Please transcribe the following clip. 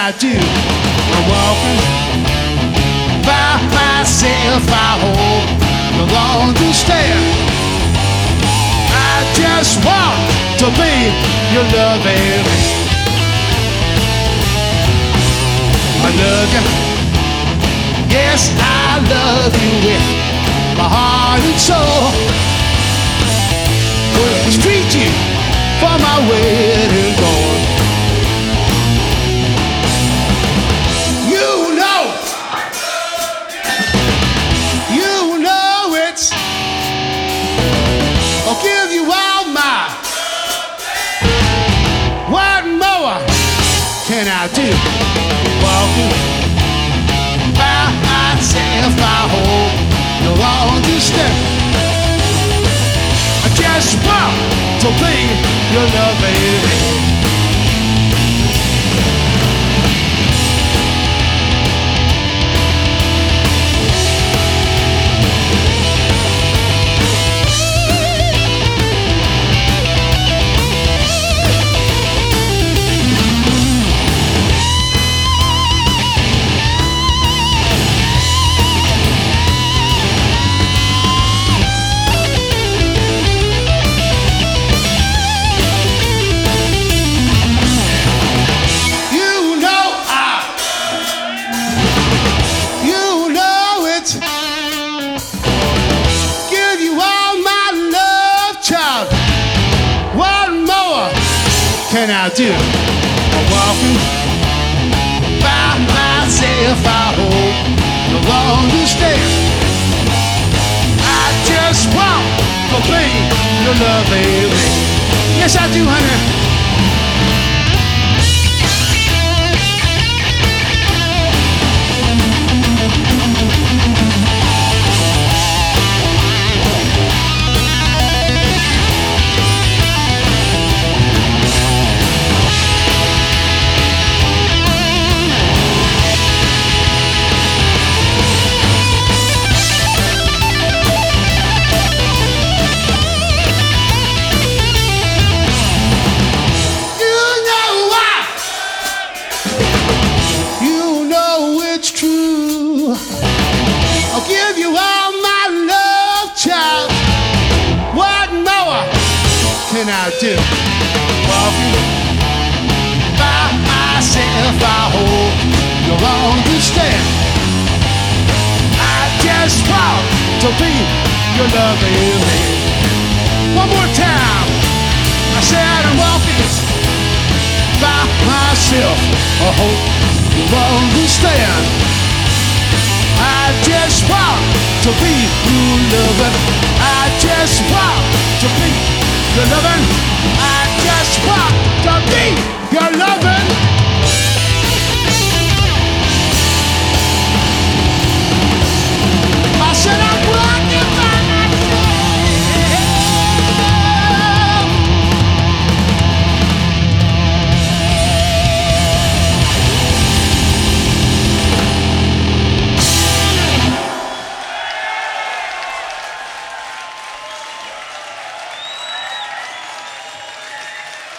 I do? I'm walking by myself. I hope you'll understand. I just want to be your loving. I love you. Yes, I love you with my heart and soul. Will treat you for my wedding gold. You know it's. I'll give you all my. What more can I do? Walking by myself, I hope you'll understand. I just want to be your love, baby. Can I do? I'm walking by myself. I hope you'll understand. I just want to be your love, baby. Yes, I do, honey. I'll give you all my love, child. What more can I do? Walking by myself, I hope you'll understand. I just want to be your loving man. One more time. I said I'm walking by myself. I hope you'll understand. I just want to be your loving. I just want to be your loving.